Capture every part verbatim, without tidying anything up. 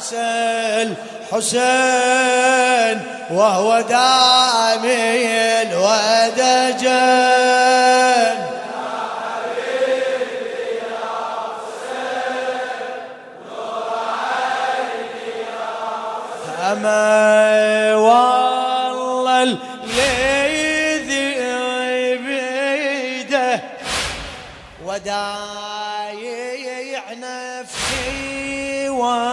الحسين وهو دامي الودجان. أما والله الذي بيده ودايع نفسي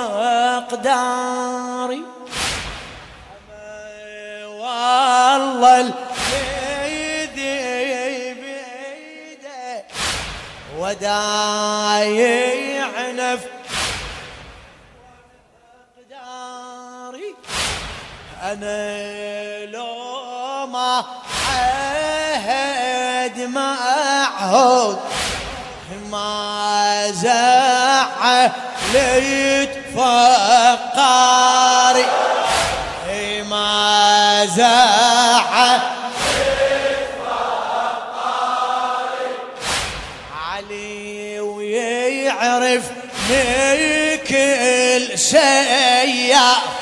وأقداري. أما والله الذي بيده ودايع نفسي أنا لو ما عهد ما أعهد ما زعلت فقاري ما زعلت فقاري. علي ويعرفني كل شيء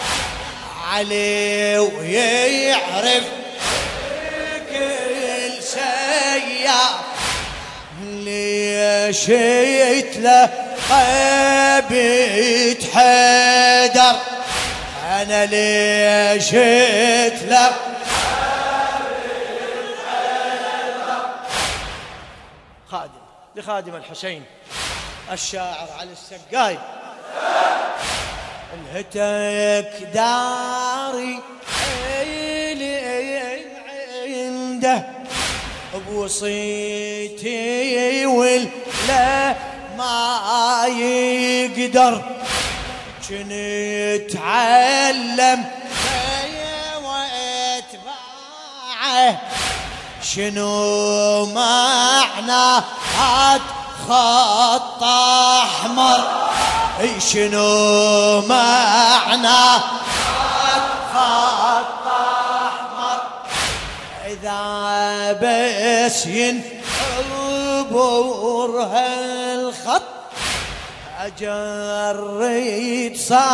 علي ويعرف كل شيء ليش يتلقى بيت حيدر أنا ليش يتلقى بيت حيدر. خادم لخادم الحسين الشاعر علي السقاي. الهتك داري عنده بوصيتي ولا ما يقدر كنت اتعلم واتباعه شنو معنى هاد خط احمر شنو معنى خط أحمر إذا بس ينعبر هالخط أجريت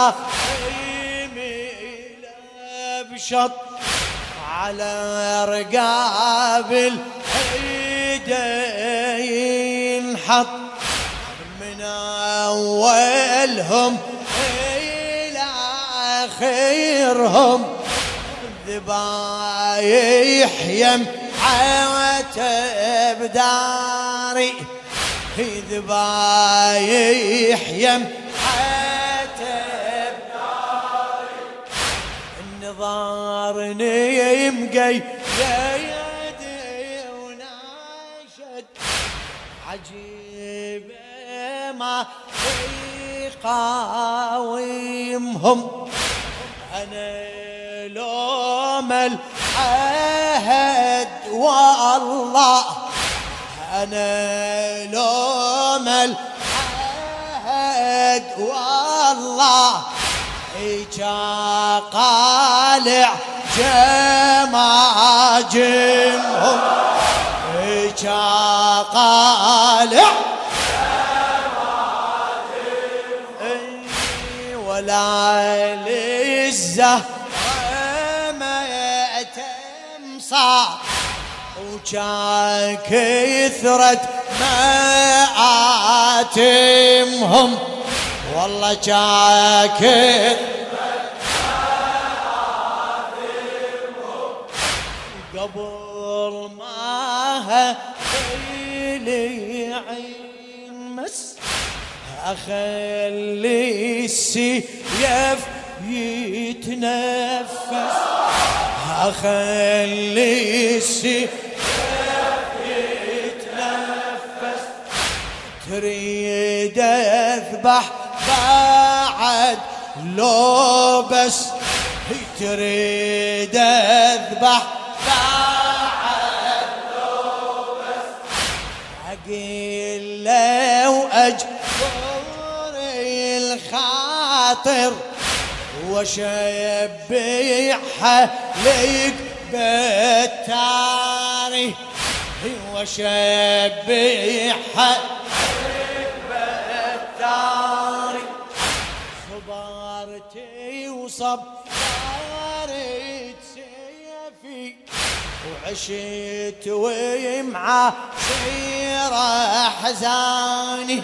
صاحبي بشط على رقاب الحيدين حط من أولهم إلى آخرهم ذبايح يم عتب داري ذبايح يم عتب داري. النظارني مقي يا يدي وناشد عجيب ما يقاومهم أنا لوم العهد والله أنا لوم العهد والله إيجا قالع جماجمهم إيجا قالع ولا للزهر ما تمصى وجا كثرة مآتمهم والله جا كثرة مآتمهم قبل ما هلي عين مس أخلي السيف يتنفس أخلي السيف يتنفس تريد أذبح بعد لو بس تريد أذبح بعد لو بس أقيل لو أجبر الخاطر وشبيحها ليك بالتاري وشبيحها ليك بالتاري. صبرت بصب صارت سيفي وعشت ويمعى سيرة حزاني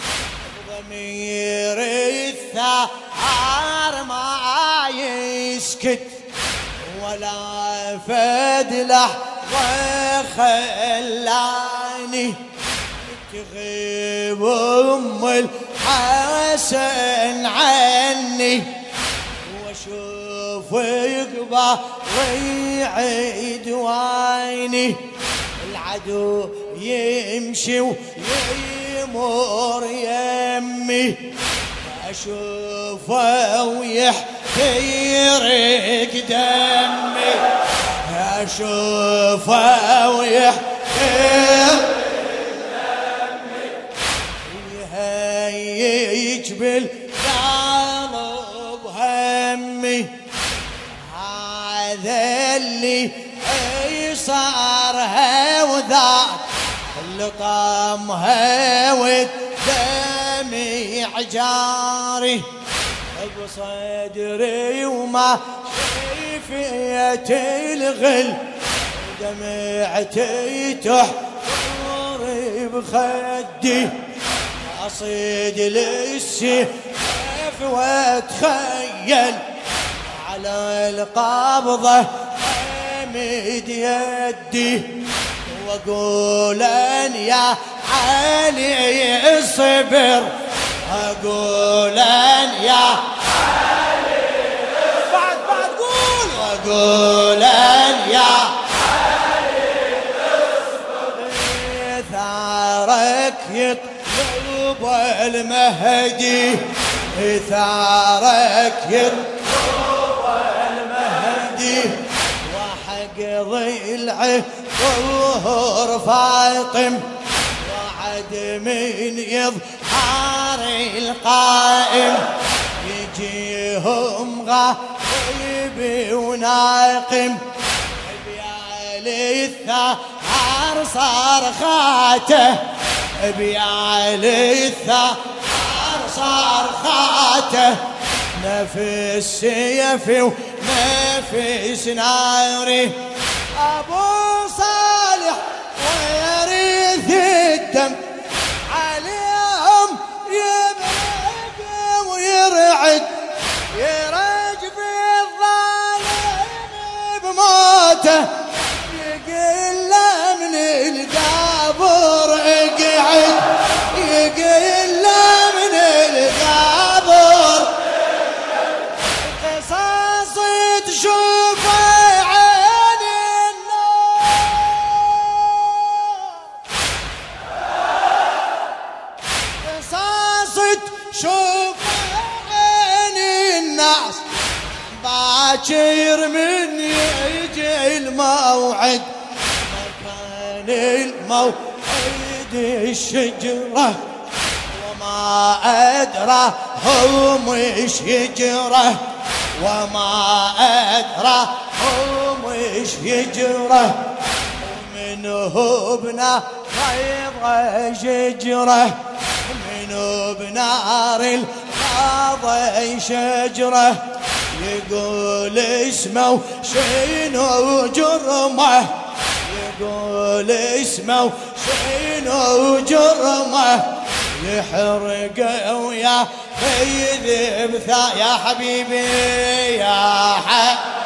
ضمير الثار ما يسكت ولا فد لحظة خلاني تغيب أم الحسن عني واشوف يقبى ويعيد وعيني العدو يمشي ويمر يمي اشوفه ويحترق دمي اشوفه ويحترق يجبل قلب همي هذا اللي صارها وذاك اللي طامها والدمع جاري بصدري وما شفيت الغل دمعتي تحضر بخدي أصيد للسيف واتخيل على القبضة أمد يدي وأقول أن يا علي اصبر أقول أن يا علي بعد بعد قول وأقول أن يا علي اصبر ثارك يطلب المهدي ثارك يطلب المهدي وحق ضلعه ظهور فاطم وعد من يظهر القائم يجيهم غايب وناقم بيالي الثار صرخاته بيالي الثار صرخاته نفس سيفي ونفس ناري أبو صالح ويرث الدم عليهم يبرق ويرعد يرجف الظالم بموته يقل من القبر اقعد يقل من القبر قصص تشوفه عين الناس قصص تشوفه عين الناس باكر من يجي الموعد مكان الموعد الشجرة وما أدرى هم إيش يجره وما أدرى هم إيش يجره منه بنا غيظ شجره منه بنار الغاضي شجره يقول اسمه شنو جرمه يقول اسمه شنو جرمه يحرق ويا يذبث يا حبيبي يا حبيبي